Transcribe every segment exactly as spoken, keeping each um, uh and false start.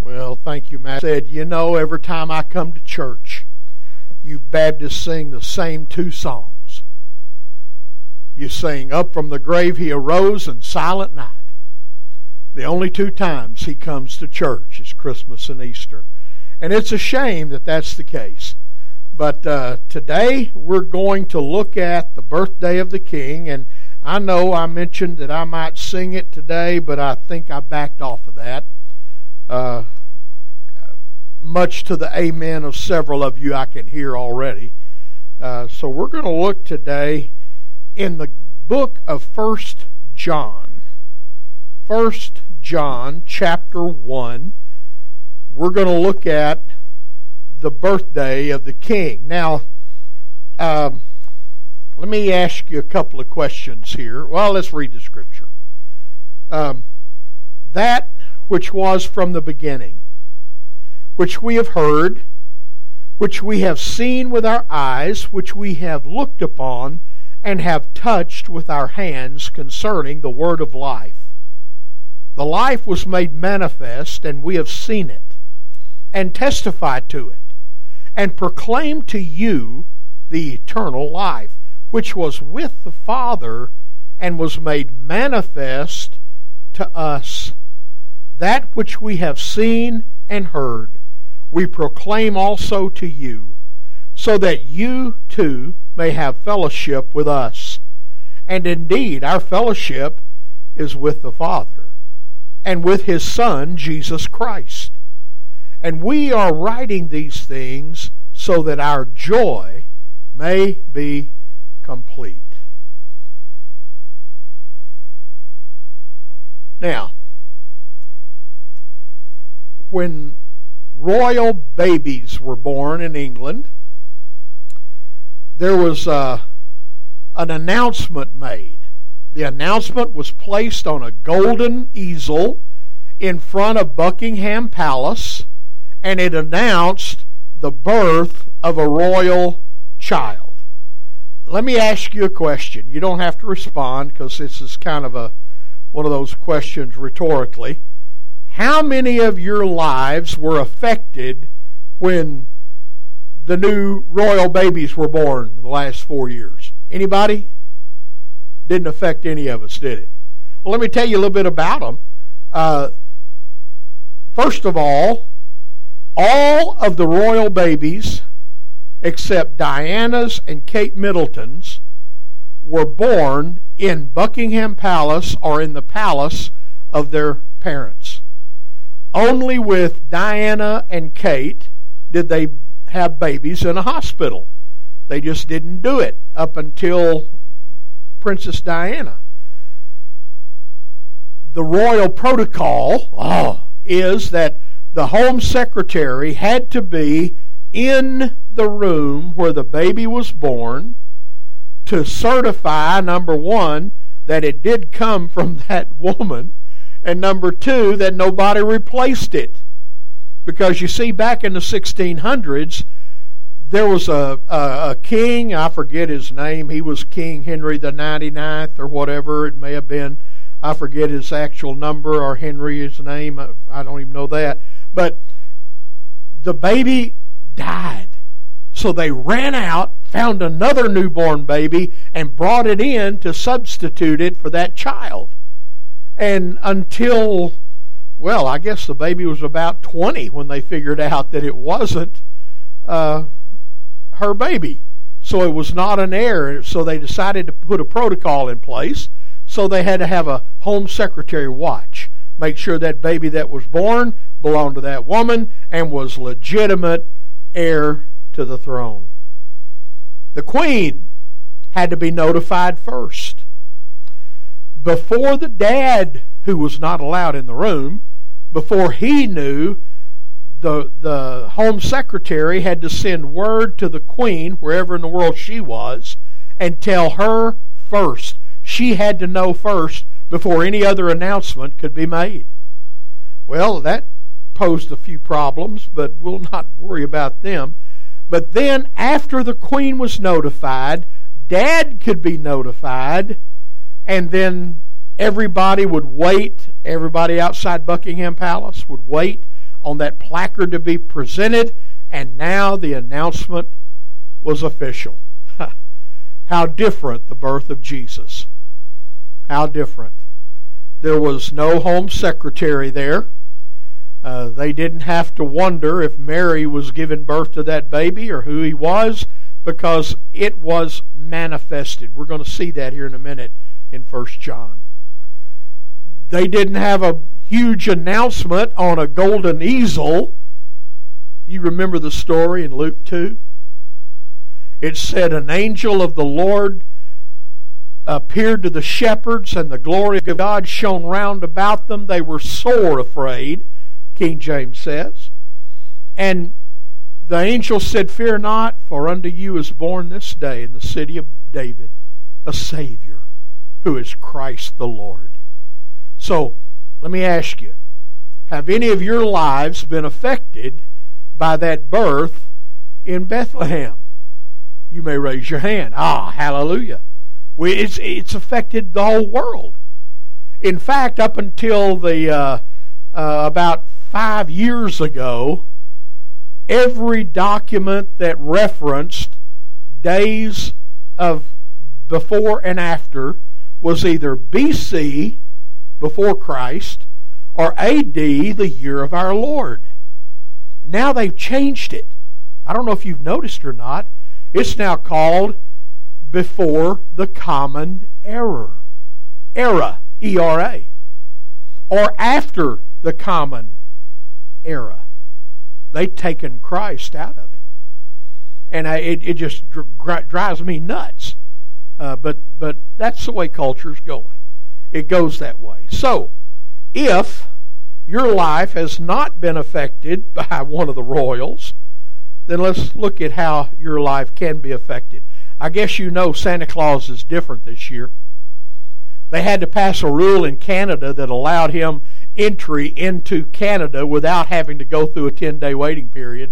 Well, thank you, Matt. Said, you know, every time I come to church, you Baptists sing the same two songs. You sing Up from the Grave He Arose and Silent Night. The only two times he comes to church is Christmas and Easter. And it's a shame that that's the case. But uh, today we're going to look at the birthday of the King. And I know I mentioned that I might sing it today, but I think I backed off of that. Uh, much to the amen of several of you I can hear already. Uh, so we're going to look today in the book of First John. First John chapter one. We're going to look at the birthday of the King. Now, um, let me ask you a couple of questions here. Well, let's read the scripture. Um, that which was from the beginning, which we have heard, which we have seen with our eyes, which we have looked upon, and have touched with our hands concerning the word of life. The life was made manifest, and we have seen it, and testified to it, and proclaimed to you the eternal life, which was with the Father, and was made manifest to us. That which we have seen and heard, we proclaim also to you, so that you too may have fellowship with us. And indeed, our fellowship is with the Father, and with His Son, Jesus Christ. And we are writing these things so that our joy may be complete. Now, when royal babies were born in England, there was uh, an announcement made. The announcement was placed on a golden easel in front of Buckingham Palace, and it announced the birth of a royal child. Let me ask you a question. You don't have to respond because this is kind of a one of those questions rhetorically. How many of your lives were affected when the new royal babies were born in the last four years? Anybody? Didn't affect any of us, did it? Well, let me tell you a little bit about them. Uh, first of all, all of the royal babies, except Diana's and Kate Middleton's, were born in Buckingham Palace or in the palace of their parents. Only with Diana and Kate did they have babies in a hospital. They just didn't do it up until Princess Diana. The royal protocol oh, is that the Home Secretary had to be in the room where the baby was born to certify, number one, that it did come from that woman, and number two, that nobody replaced it. Because you see, back in the sixteen hundreds, there was a, a, a king, I forget his name, he was King Henry the ninety-ninth or whatever it may have been. I forget his actual number or Henry's name, I, I don't even know that. But the baby died. So they ran out, found another newborn baby, and brought it in to substitute it for that child. And until, well, I guess the baby was about twenty when they figured out that it wasn't uh, her baby. So it was not an heir. So they decided to put a protocol in place. So they had to have a home secretary watch, make sure that baby that was born belonged to that woman and was legitimate heir to the throne. The Queen had to be notified first. Before the dad, who was not allowed in the room, before he knew, the, the Home Secretary had to send word to the Queen, wherever in the world she was, and tell her first. She had to know first before any other announcement could be made. Well, that posed a few problems, but we'll not worry about them. But then, after the Queen was notified, Dad could be notified, and then everybody would wait, everybody outside Buckingham Palace would wait on that placard to be presented, and now the announcement was official. How different the birth of Jesus. How different. There was no home secretary there. Uh, they didn't have to wonder if Mary was giving birth to that baby or who he was, because it was manifested. We're going to see that here in a minute in First John. They didn't have a huge announcement on a golden easel. You remember the story in Luke two? It said, an angel of the Lord appeared to the shepherds, and the glory of God shone round about them. They were sore afraid, King James says. And the angel said, fear not, for unto you is born this day in the city of David a Savior, who is Christ the Lord. So, let me ask you, have any of your lives been affected by that birth in Bethlehem? You may raise your hand. Ah, hallelujah. We, it's, it's affected the whole world. In fact, up until the uh, uh, about five years ago, every document that referenced days of before and after was either B C, before Christ, or A D, the year of our Lord. Now they've changed it. I don't know if you've noticed or not. It's now called before the common era. Era, E R A. Or after the common era. They've taken Christ out of it. And I, it, it just dr- drives me nuts. Uh, but, but that's the way culture's going. It goes that way. So, if your life has not been affected by one of the royals, then let's look at how your life can be affected. I guess you know Santa Claus is different this year. They had to pass a rule in Canada that allowed him entry into Canada without having to go through a ten-day waiting period.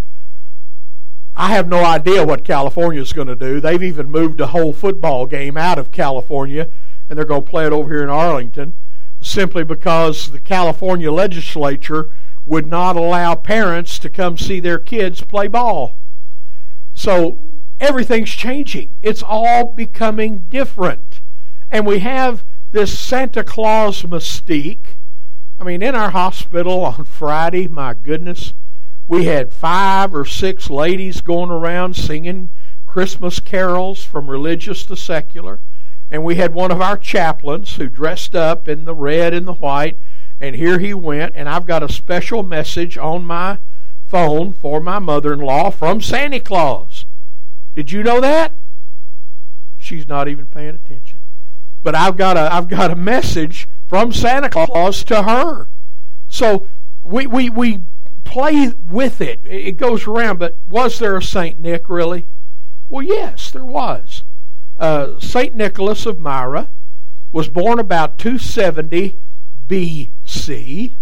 I have no idea what California is going to do. They've even moved a whole football game out of California, and they're going to play it over here in Arlington, simply because the California legislature would not allow parents to come see their kids play ball. So everything's changing. It's all becoming different. And we have this Santa Claus mystique. I mean, in our hospital on Friday, my goodness, we had five or six ladies going around singing Christmas carols from religious to secular. And we had one of our chaplains who dressed up in the red and the white, and here he went, and I've got a special message on my phone for my mother-in-law from Santa Claus. Did you know that? She's not even paying attention. But I've got a I've got a message from Santa Claus to her. So we we we play with it. It goes around, but was there a Saint Nick really? Well, yes, there was. Uh, Saint Nicholas of Myra was born about two seventy B C.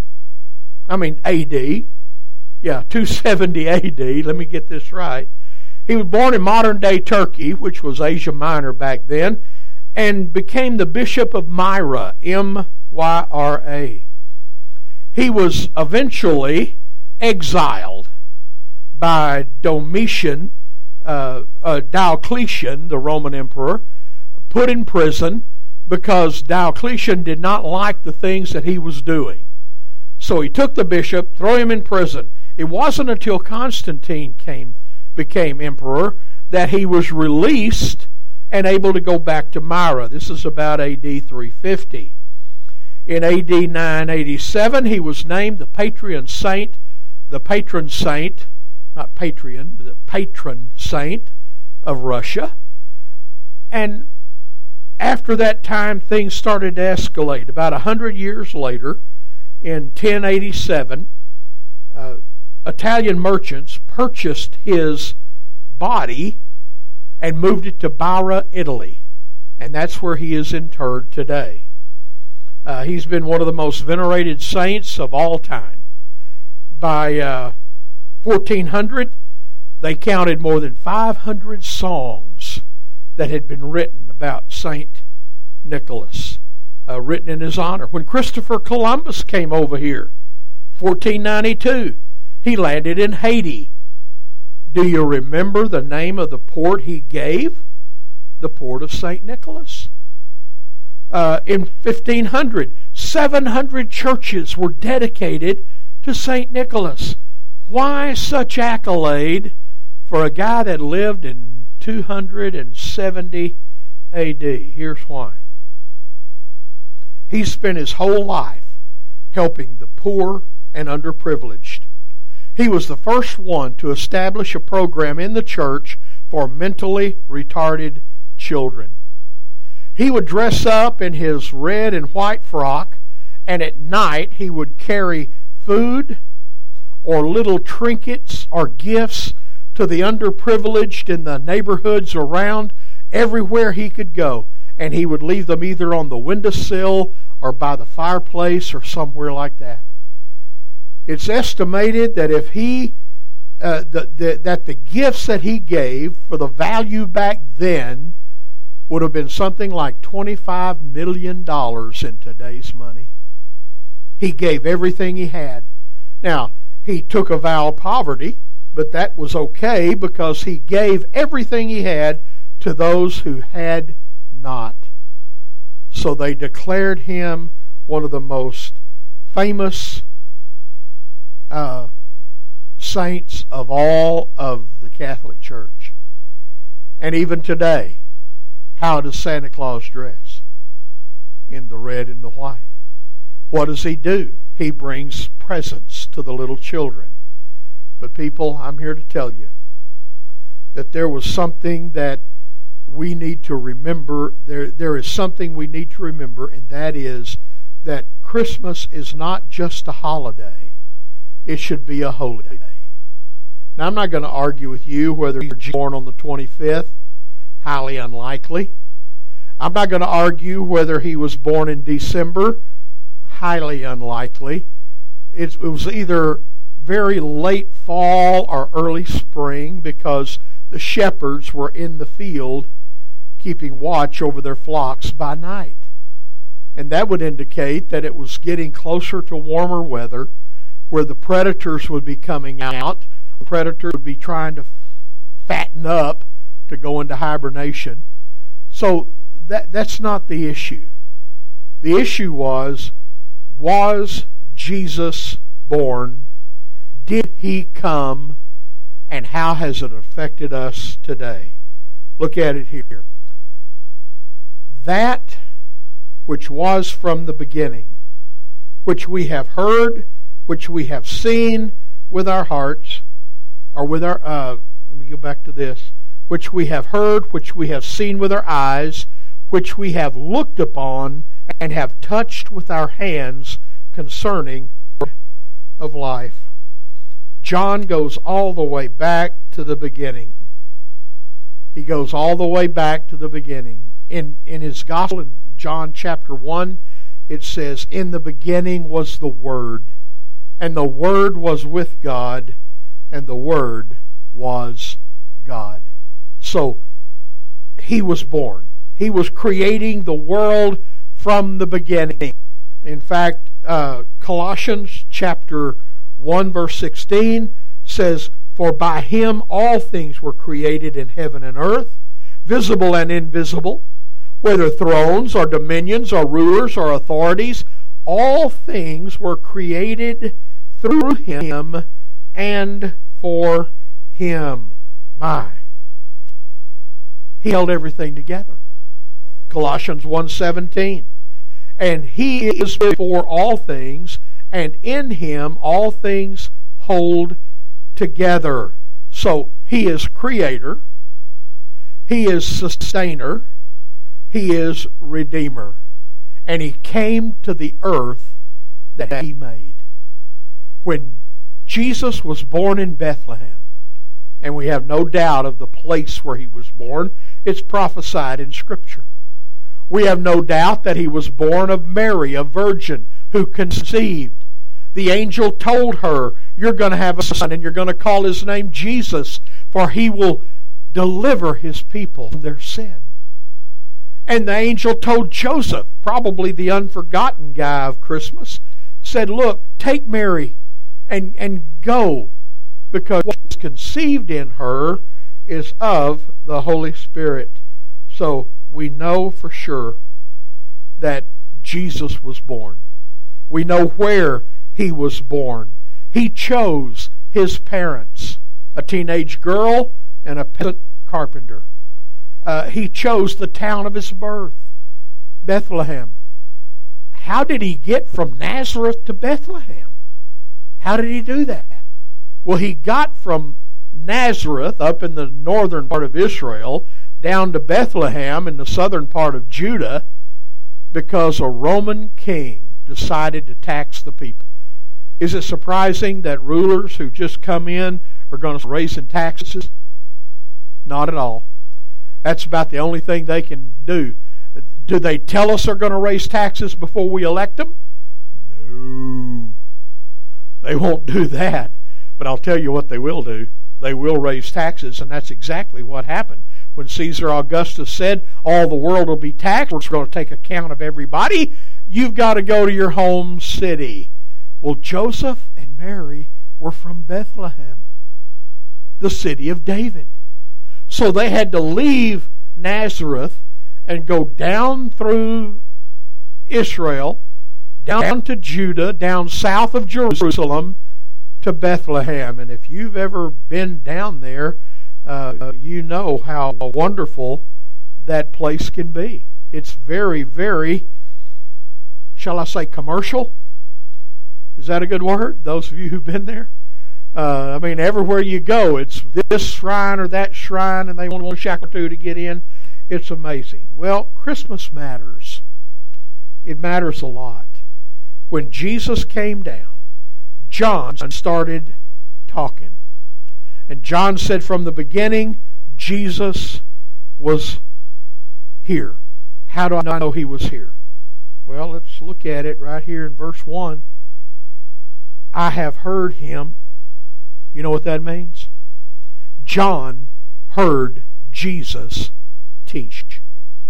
I mean A D. Yeah, two seventy A D. Let me get this right. He was born in modern-day Turkey, which was Asia Minor back then, and became the Bishop of Myra, M Y R A. He was eventually exiled by Domitian, uh, uh, Diocletian, the Roman emperor, put in prison because Diocletian did not like the things that he was doing. So he took the bishop, threw him in prison. It wasn't until Constantine came, became emperor that he was released and able to go back to Myra. This is about A D three fifty. In A D nine eighty-seven, he was named the patron saint, the patron saint, not patron, but the patron saint of Russia. And after that time, things started to escalate. About a hundred years later, in ten eighty-seven, uh, Italian merchants purchased his body and moved it to Bara, Italy. And that's where he is interred today. Uh, he's been one of the most venerated saints of all time. By uh, fourteen hundred, they counted more than five hundred songs that had been written about Saint Nicholas, uh, written in his honor. When Christopher Columbus came over here, fourteen ninety-two, he landed in Haiti. Do you remember the name of the port he gave? The port of Saint Nicholas. Uh, in fifteen hundred, seven hundred churches were dedicated to Saint Nicholas. Why such accolade for a guy that lived in two hundred seventy A D? Here's why. He spent his whole life helping the poor and underprivileged. He was the first one to establish a program in the church for mentally retarded children. He would dress up in his red and white frock, and at night he would carry food or little trinkets or gifts to the underprivileged in the neighborhoods around everywhere he could go. And he would leave them either on the windowsill or by the fireplace or somewhere like that. It's estimated that if he, uh, the, the, that the gifts that he gave for the value back then would have been something like twenty-five million dollars in today's money. He gave everything he had. Now, he took a vow of poverty, but that was okay because he gave everything he had to those who had not. So they declared him one of the most famous uh, saints of all of the Catholic Church. And even today, how does Santa Claus dress? In the red and the white. What does he do? He brings presents to the little children. But people, I'm here to tell you that there was something that we need to remember. There, there is something we need to remember, and that is that Christmas is not just a holiday. It should be a holy day. Now, I'm not going to argue with you whether you're born on the twenty-fifth. Highly unlikely. I'm not going to argue whether he was born in December. Highly unlikely. It, it was either very late fall or early spring because the shepherds were in the field keeping watch over their flocks by night. And that would indicate that it was getting closer to warmer weather where the predators would be coming out. The predators would be trying to fatten up to go into hibernation. So that that's not the issue. The issue was, was Jesus born? Did he come? And how has it affected us today? Look at it here. That which was from the beginning, which we have heard, which we have seen with our hearts, or with our, uh, let me go back to this, which we have heard, which we have seen with our eyes, which we have looked upon and have touched with our hands concerning of life. John goes all the way back to the beginning. He goes all the way back to the beginning. In, in his gospel, in John chapter one, it says, "In the beginning was the Word, and the Word was with God, and the Word was God." So, he was born. He was creating the world from the beginning. In fact, uh, Colossians chapter one verse sixteen says, "For by him all things were created in heaven and earth, visible and invisible, whether thrones or dominions or rulers or authorities, all things were created through him and for him." My. He held everything together. Colossians one seventeen. "And he is before all things, and in him all things hold together." So he is creator, he is sustainer, he is redeemer, and he came to the earth that he made. When Jesus was born in Bethlehem, and we have no doubt of the place where he was born, it's prophesied in Scripture. We have no doubt that he was born of Mary, a virgin who conceived. The angel told her, "You're going to have a son, and you're going to call his name Jesus, for he will deliver his people from their sin." And the angel told Joseph, probably the unforgotten guy of Christmas, said, "Look, take Mary and, and go, because what is conceived in her is of the Holy Spirit. So we know for sure that Jesus was born. We know where he was born. He chose his parents, a teenage girl and a peasant carpenter. Uh, he chose the town of his birth, Bethlehem. How did he get from Nazareth to Bethlehem? How did he do that? Well, he got from Nazareth up in the northern part of Israel down to Bethlehem in the southern part of Judah because a Roman king decided to tax the people. Is it surprising that rulers who just come in are going to raise in taxes? Not at all. That's about the only thing they can do. Do they tell us they're going to raise taxes before we elect them? No. They won't do that. But I'll tell you what they will do. They will raise taxes, and that's exactly what happened. When Caesar Augustus said, all the world will be taxed, we're going to take account of everybody, you've got to go to your home city. Well, Joseph and Mary were from Bethlehem, the city of David. So they had to leave Nazareth and go down through Israel, down to Judah, down south of Jerusalem, to Bethlehem. And if you've ever been down there, uh, you know how wonderful that place can be. It's very, very, shall I say, commercial? Is that a good word? Those of you who've been there? Uh, I mean, everywhere you go, it's this shrine or that shrine, and they want one shack or two to get in. It's amazing. Well, Christmas matters. It matters a lot. When Jesus came down, John started talking. And John said from the beginning, Jesus was here. How do I know he was here? Well, let's look at it right here in verse one. I have heard him. You know what that means? John heard Jesus teach.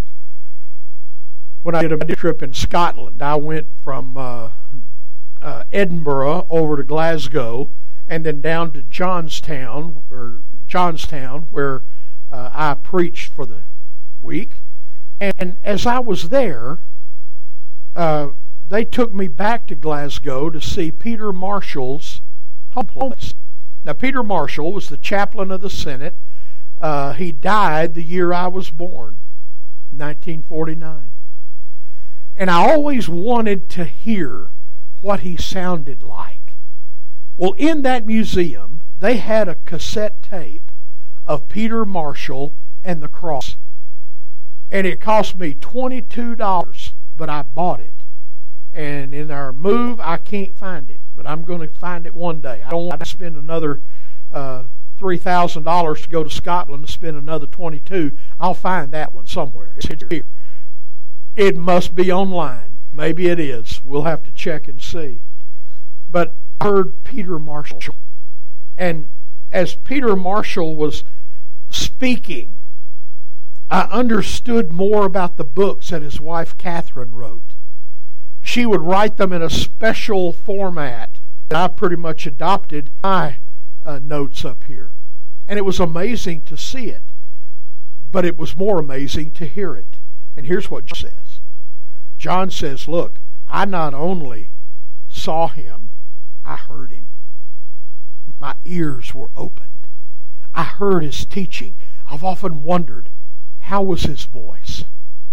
When I did a trip in Scotland, I went from uh, uh, Edinburgh over to Glasgow, and then down to Johnstown, or Johnstown, where uh, I preached for the week. And as I was there, uh, they took me back to Glasgow to see Peter Marshall's home place. Now, Peter Marshall was the chaplain of the Senate. Uh, he died the year I was born, nineteen forty-nine. And I always wanted to hear what he sounded like. Well, in that museum, they had a cassette tape of Peter Marshall and the cross. And it cost me twenty-two dollars, but I bought it. And in our move, I can't find it, but I'm going to find it one day. I don't want to spend another uh, three thousand dollars to go to Scotland to spend another twenty-two dollars. I'll find that one somewhere. It's here. It must be online. Maybe it is. We'll have to check and see. But I heard Peter Marshall. And as Peter Marshall was speaking, I understood more about the books that his wife Catherine wrote. She would write them in a special format that I pretty much adopted my uh, notes up here. And it was amazing to see it. But it was more amazing to hear it. And here's what John says. John says, look, I not only saw him, I heard him. My ears were opened. I heard his teaching. I've often wondered, how was his voice?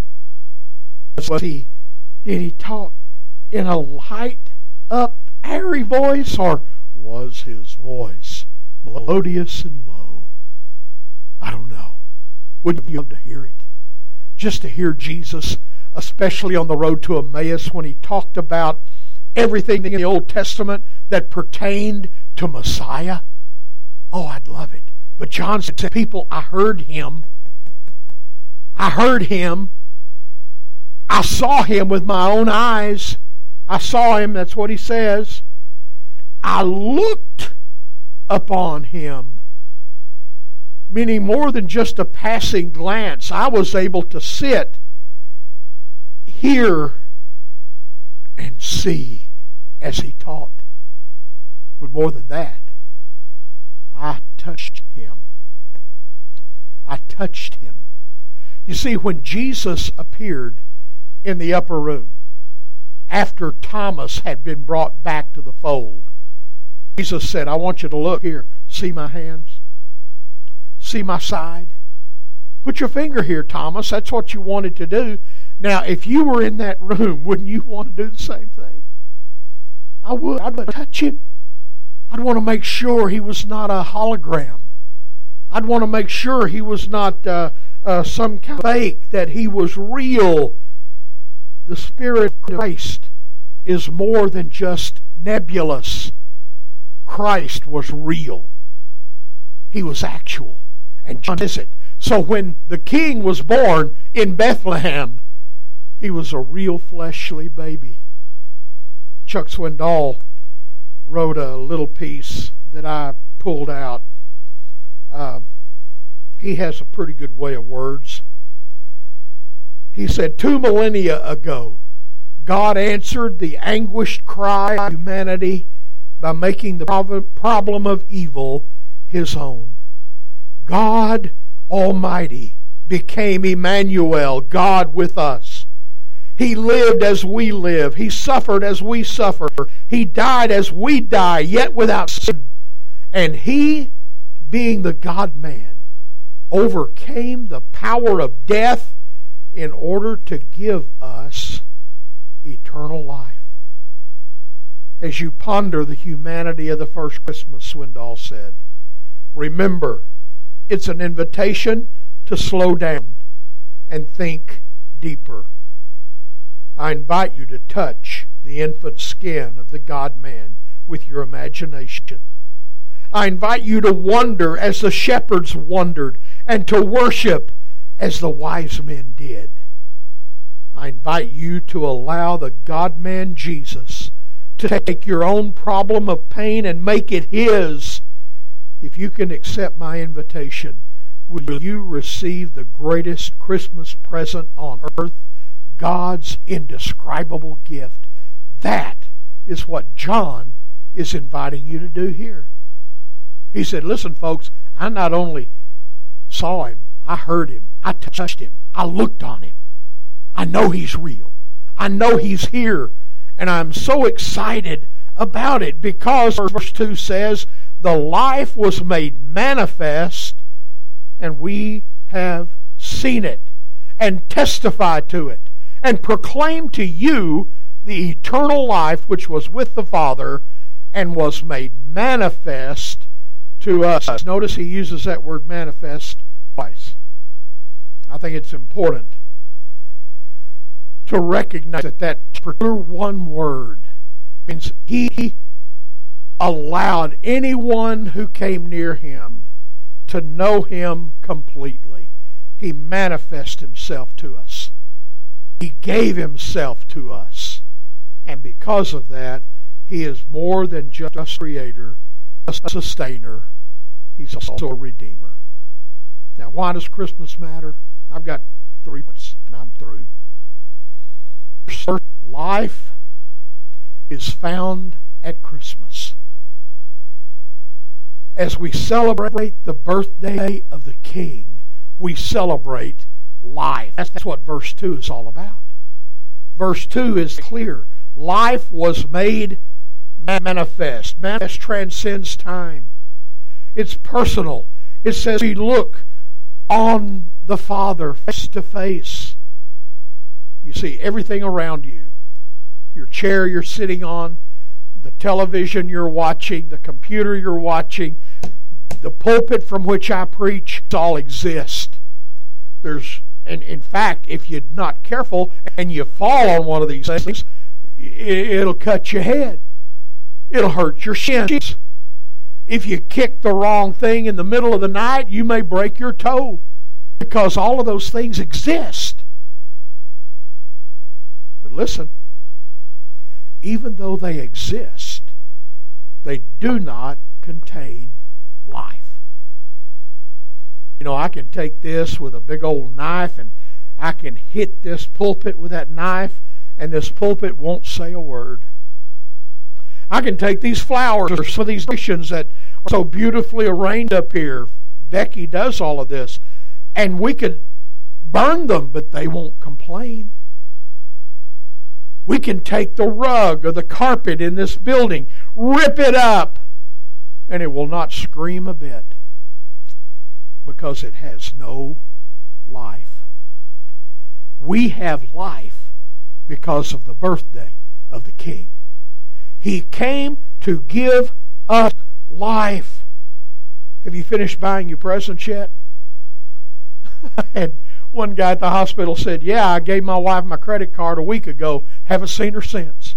Was he, did he talk in a light up, airy voice, or was his voice melodious and low? I don't know. Would you love to hear it? Just to hear Jesus, especially on the road to Emmaus, when he talked about everything in the Old Testament that pertained to Messiah. Oh, I'd love it. But John said, people, I heard him. I heard him. I saw him with my own eyes. I saw him, that's what he says. I looked upon him. Meaning more than just a passing glance. I was able to sit, hear, and see as he taught. But more than that, I touched him. I touched him. You see, when Jesus appeared in the upper room, after Thomas had been brought back to the fold, Jesus said, I want you to look here. See my hands? See my side? Put your finger here, Thomas. That's what you wanted to do. Now, if you were in that room, wouldn't you want to do the same thing? I would. I'd touch him. I'd want to make sure he was not a hologram. I'd want to make sure he was not uh, uh, some kind of fake, that he was real. The Spirit of Christ is more than just nebulous. Christ was real. He was actual. And John is it. So when the king was born in Bethlehem, he was a real fleshly baby. Chuck Swindoll wrote a little piece that I pulled out. Uh, he has a pretty good way of words. He said, two millennia ago, God answered the anguished cry of humanity by making the problem of evil his own. God Almighty became Emmanuel, God with us. He lived as we live. He suffered as we suffer. He died as we die, yet without sin. And He, being the God-man, overcame the power of death in order to give us eternal life. As you ponder the humanity of the first Christmas, Swindoll said, remember, it's an invitation to slow down and think deeper. I invite you to touch the infant skin of the God-man with your imagination. I invite you to wonder as the shepherds wondered, and to worship as the wise men did. I invite you to allow the God-man Jesus to take your own problem of pain and make it His. If you can accept my invitation, will you receive the greatest Christmas present on earth, God's indescribable gift? That is what John is inviting you to do here. He said, listen, folks, I not only saw Him, I heard Him, I touched Him, I looked on Him. I know He's real. I know He's here. And I'm so excited about it because verse two says, the life was made manifest, and we have seen it, and testified to it, and proclaimed to you the eternal life which was with the Father, and was made manifest to us. Notice he uses that word manifest twice. I think it's important to recognize that that particular one word means He allowed anyone who came near Him to know Him completely. He manifested Himself to us. He gave Himself to us. And because of that, He is more than just a creator, a sustainer. He's also a redeemer. Now, why does Christmas matter? I've got three points, and I'm through. First, life is found at Christmas. As we celebrate the birthday of the King, we celebrate life. That's what verse two is all about. Verse two is clear. Life was made manifest. Manifest transcends time. It's personal. It says we look on the Father face to face. You see everything around you. Your chair you're sitting on, the television you're watching, the computer you're watching, the pulpit from which I preach, all exist. There's, and in fact, if you're not careful and you fall on one of these things, it'll cut your head. It'll hurt your shins. If you kick the wrong thing in the middle of the night, you may break your toe, because all of those things exist. But listen, even though they exist, they do not contain life. You know, I can take this with a big old knife and I can hit this pulpit with that knife, and this pulpit won't say a word. I can take these flowers or some of these decorations that are so beautifully arranged up here. Becky does all of this. And we could burn them, but they won't complain. We can take the rug or the carpet in this building, rip it up, and it will not scream a bit because it has no life. We have life because of the birthday of the King. He came to give us life. Have you finished buying your presents yet? And one guy at the hospital said, yeah, I gave my wife my credit card a week ago. Haven't seen her since.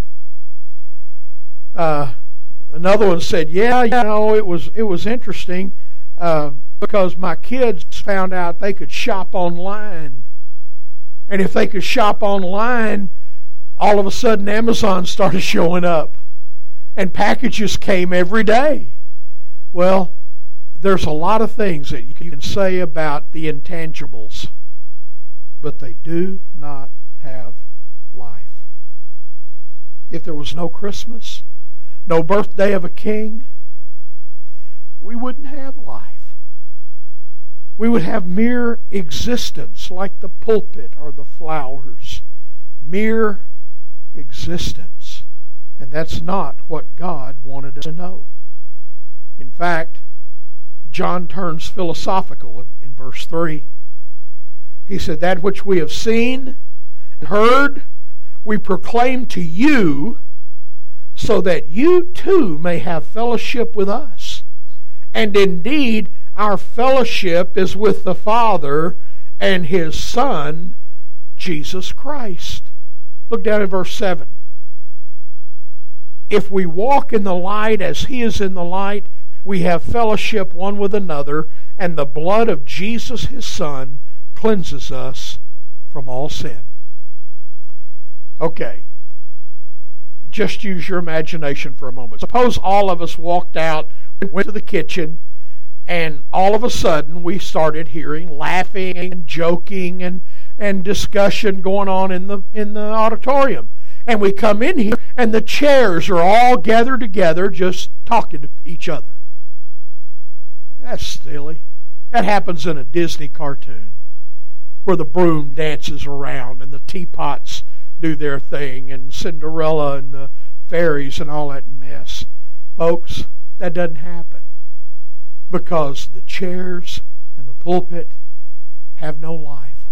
Uh, another one said, yeah, you know, it was, it was interesting uh, because my kids found out they could shop online. And if they could shop online, all of a sudden Amazon started showing up. And packages came every day. Well, there's a lot of things that you can say about the intangibles, but they do not have life. If there was no Christmas, no birthday of a king, we wouldn't have life. We would have mere existence, like the pulpit or the flowers. Mere existence. And that's not what God wanted us to know. In fact, John turns philosophical in verse three. He said, that which we have seen and heard, we proclaim to you, so that you too may have fellowship with us. And indeed, our fellowship is with the Father and His Son, Jesus Christ. Look down at verse seven. If we walk in the light as He is in the light, we have fellowship one with another, and the blood of Jesus, His Son, cleanses us from all sin. Okay, just use your imagination for a moment. Suppose all of us walked out, went to the kitchen, and all of a sudden we started hearing laughing and joking and, and discussion going on in the in the auditorium. And we come in here, and the chairs are all gathered together just talking to each other. That's silly. That happens in a Disney cartoon where the broom dances around and the teapots do their thing and Cinderella and the fairies and all that mess. Folks, that doesn't happen because the chairs and the pulpit have no life.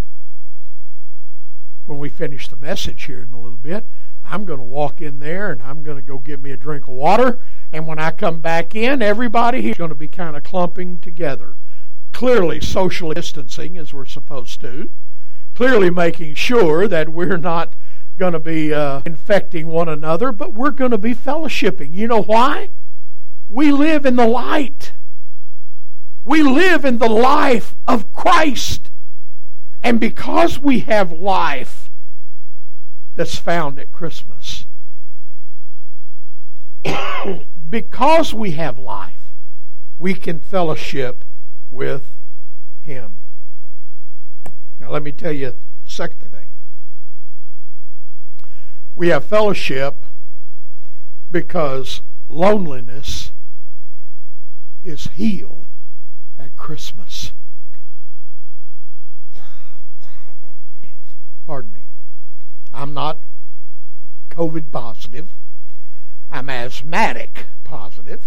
When we finish the message here in a little bit, I'm going to walk in there and I'm going to go get me a drink of water. And when I come back in, everybody here is going to be kind of clumping together. Clearly social distancing as we're supposed to. Clearly making sure that we're not going to be uh, infecting one another, but we're going to be fellowshipping. You know why? We live in the light. We live in the life of Christ. And because we have life that's found at Christmas, because we have life, we can fellowship with Him. Now let me tell you a second thing. We have fellowship because loneliness is healed at Christmas. Pardon me. I'm not COVID positive. I'm asthmatic positive.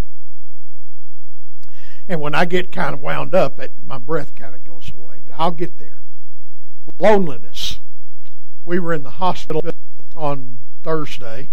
And when I get kind of wound up, it, my breath kind of goes away. But I'll get there. Loneliness. We were in the hospital on Thursday.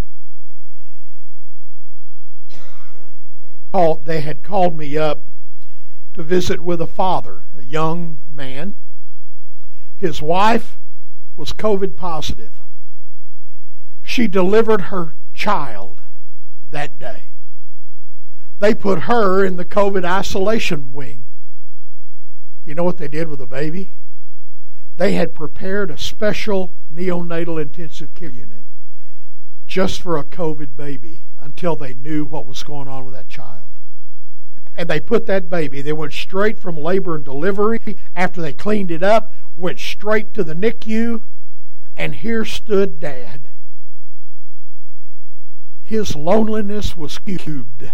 They had called me up to visit with a father, a young man. His wife was COVID positive. She delivered her child that day. They put her in the COVID isolation wing. You know what they did with the baby? They had prepared a special neonatal intensive care unit just for a COVID baby until they knew what was going on with that child. And they put that baby, they went straight from labor and delivery, after they cleaned it up, went straight to the N I C U, and here stood Dad. his loneliness was cubed.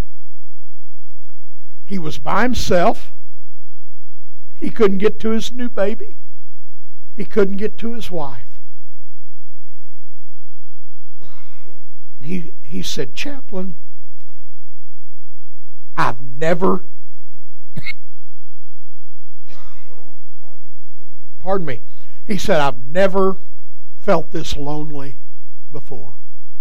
He was by himself. He couldn't get to his new baby. He couldn't get to his wife. He, he said, Chaplain, I've never, pardon me, he said, I've never felt this lonely before.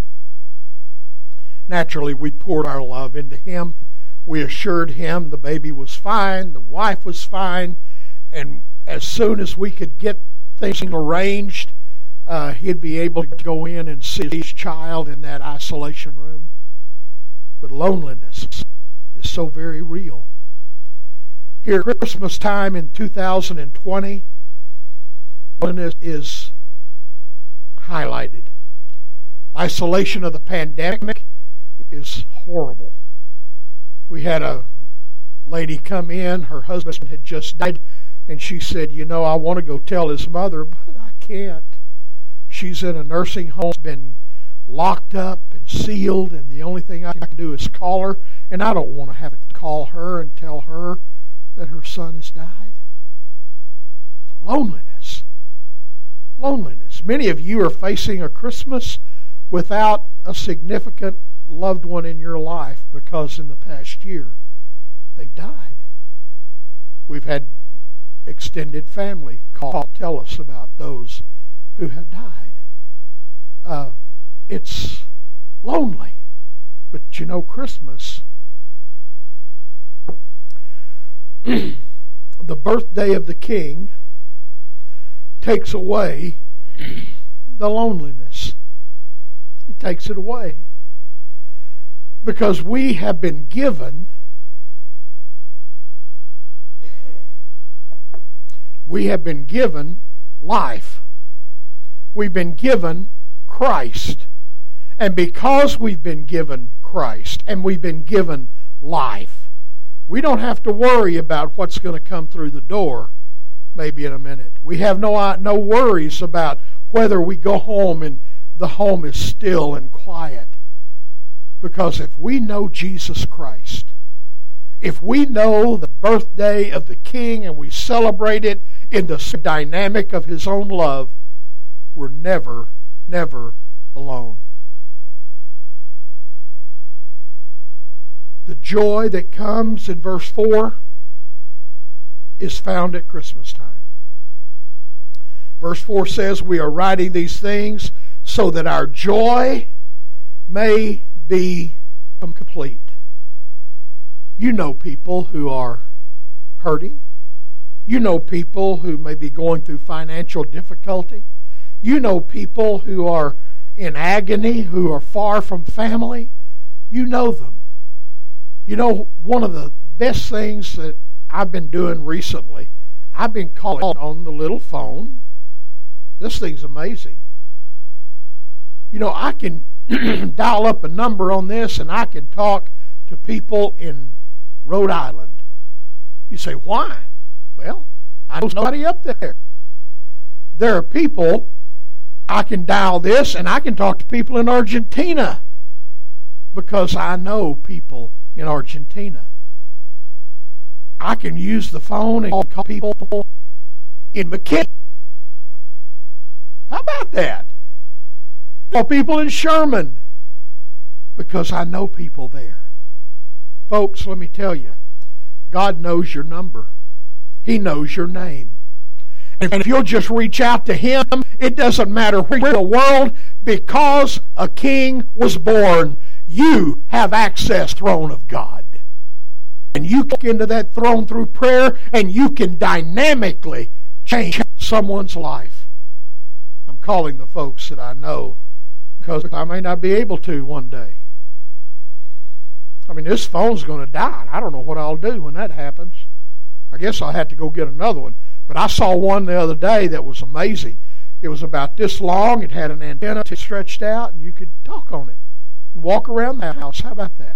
Naturally, we poured our love into him. We assured him the baby was fine, the wife was fine, and as soon as we could get things arranged, uh, he'd be able to go in and see his child in that isolation room. But loneliness is so very real. Here at Christmas time in two thousand twenty, loneliness is highlighted. Isolation of the pandemic is horrible. We had a lady come in, her husband had just died, and she said, you know, I want to go tell his mother, but I can't. She's in a nursing home, been locked up and sealed, and the only thing I can do is call her, and I don't want to have to call her and tell her that her son has died. Loneliness. Loneliness. Many of you are facing a Christmas without a significant loved one in your life because in the past year they've died. We've had extended family call tell us about those who have died. Uh, it's lonely. But you know, Christmas, the birthday of the King, takes away the loneliness. It takes it away. Because we have been given we have been given life. We've been given Christ. And because we've been given Christ and we've been given life, we don't have to worry about what's going to come through the door maybe in a minute. We have no, no worries about whether we go home and the home is still and quiet. Because if we know Jesus Christ, if we know the birthday of the King and we celebrate it in the dynamic of His own love, we're never, never alone. The joy that comes in verse four is found at Christmas time. Verse four says, we are writing these things so that our joy may be complete. You know people who are hurting. You know people who may be going through financial difficulty. You know people who are in agony, who are far from family. You know them. You know, one of the best things that I've been doing recently, I've been calling on the little phone. This thing's amazing. You know, I can dial up a number on this and I can talk to people in Rhode Island. You say, why? Well, I know somebody up there. There are people, I can dial this and I can talk to people in Argentina because I know people in Argentina. I can use the phone and call people in McKinney. How about that? Call people in Sherman because I know people there. Folks, let me tell you, God knows your number. He knows your name. And if you'll just reach out to Him, it doesn't matter where in the world, because a king was born, you have access to the throne of God. And you walk into that throne through prayer, and you can dynamically change someone's life. I'm calling the folks that I know because I may not be able to one day. I mean, this phone's going to die. I don't know what I'll do when that happens. I guess I'll have to go get another one. But I saw one the other day that was amazing. It was about this long. It had an antenna stretched out, and you could talk on it and walk around the house. How about that?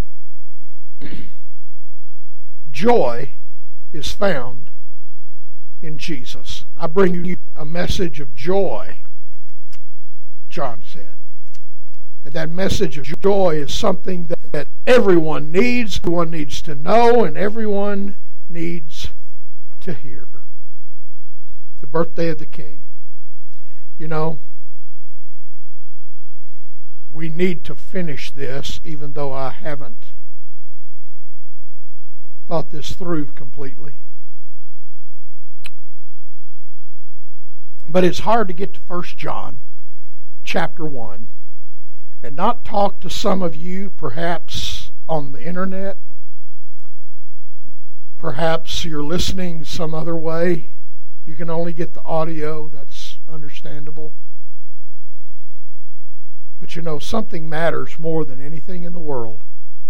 Joy is found in Jesus. I bring you a message of joy, John said. And that message of joy is something that, that everyone needs, everyone needs to know, and everyone needs to hear. The birthday of the King. You know, we need to finish this, even though I haven't thought this through completely. But it's hard to get to First John chapter one and not talk to some of you, perhaps on the internet. Perhaps you're listening some other way. You can only get the audio. That's understandable. But you know, something matters more than anything in the world.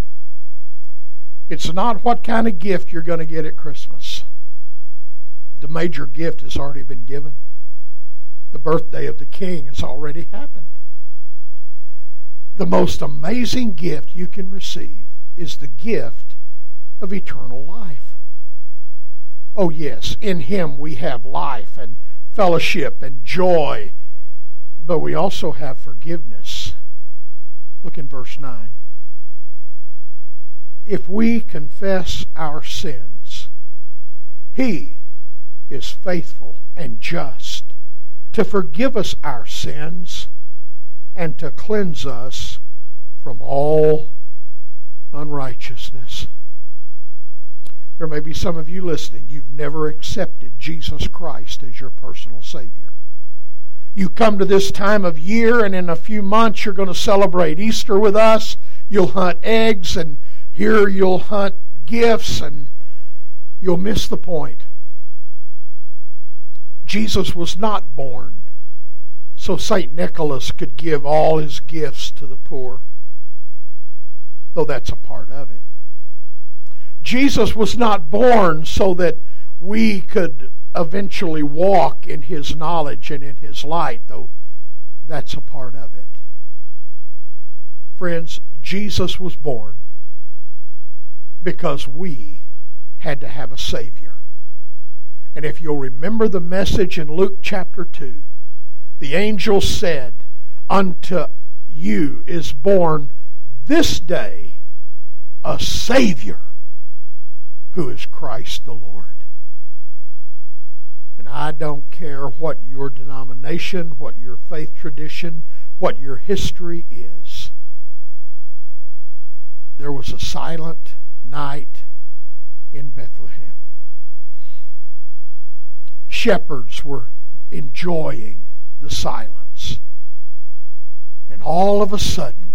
It's not what kind of gift you're going to get at Christmas. The major gift has already been given. The birthday of the King has already happened. The most amazing gift you can receive is the gift of eternal life. Oh yes, in Him we have life and fellowship and joy, but we also have forgiveness. Look in verse nine. If we confess our sins, He is faithful and just to forgive us our sins and to cleanse us from all unrighteousness. There may be some of you listening. You've never accepted Jesus Christ as your personal Savior. You come to this time of year, and in a few months you're going to celebrate Easter with us. You'll hunt eggs, and here you'll hunt gifts, and you'll miss the point. Jesus was not born so Saint Nicholas could give all his gifts to the poor, though that's a part of it. Jesus was not born so that we could eventually walk in His knowledge and in His light, though that's a part of it. Friends, Jesus was born because we had to have a Savior. And if you'll remember the message in Luke chapter two, the angel said, "Unto you is born this day a Savior, who is Christ the Lord." And I don't care what your denomination, what your faith tradition, what your history is. There was a silent night in Bethlehem. Shepherds were enjoying the silence. And all of a sudden,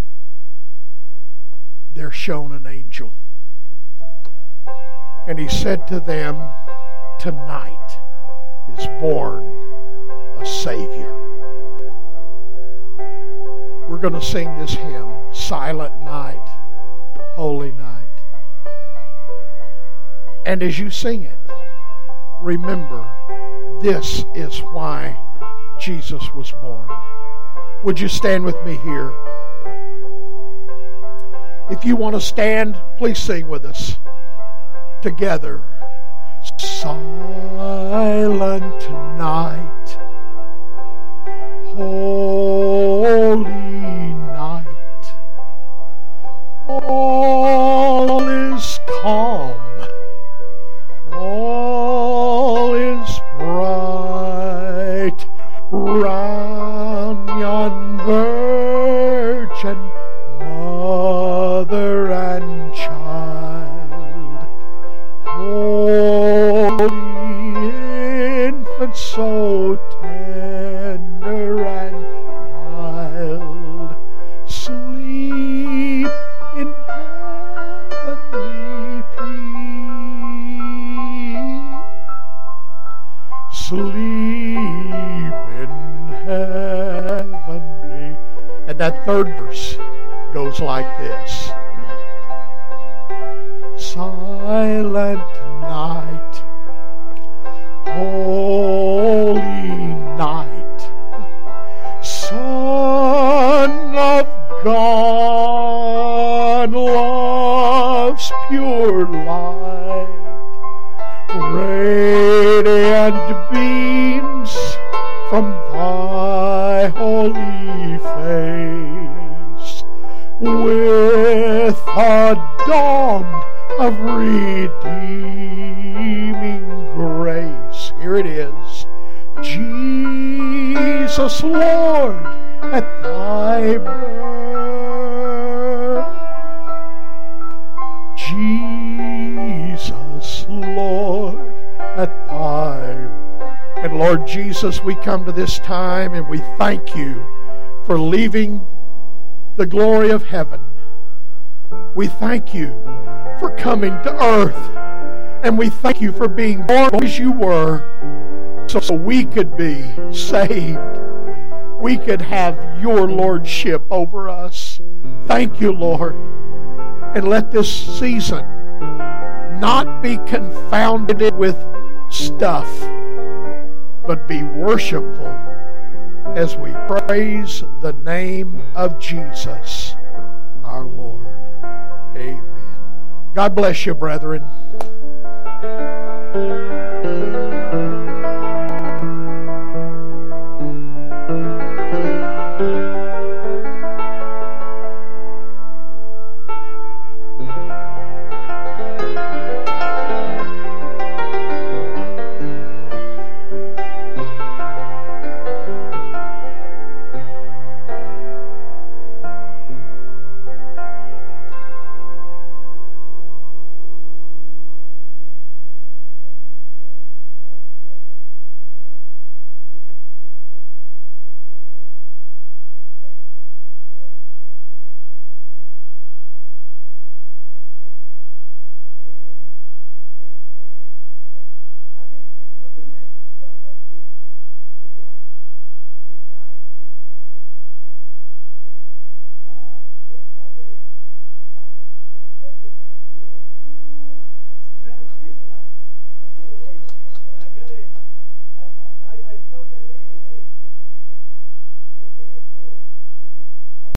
there shone an angel. And he said to them, "Tonight is born a Savior." We're going to sing this hymn, Silent Night, Holy Night. And as you sing it, remember, this is why Jesus was born. Would you stand with me here? If you want to stand, please sing with us together. Silent night, holy night, all is calm, all is bright, round yon virgin mother and child, holy infant, so tender and mild, sleep in heavenly peace, sleep in heavenly. And that third verse goes like this. Silent night, holy night, Son of God, love's pure light, radiant beams from thy holy face, with a dawn of redeeming grace. Here it is. Jesus, Lord, at thy birth. Jesus, Lord, at thy birth. And Lord Jesus, we come to this time and we thank you for leaving the glory of heaven. We thank you for coming to earth. And we thank you for being born as you were, so we could be saved. We could have your lordship over us. Thank you, Lord. And let this season not be confounded with stuff, but be worshipful as we praise the name of Jesus, our Lord. Amen. God bless you, brethren.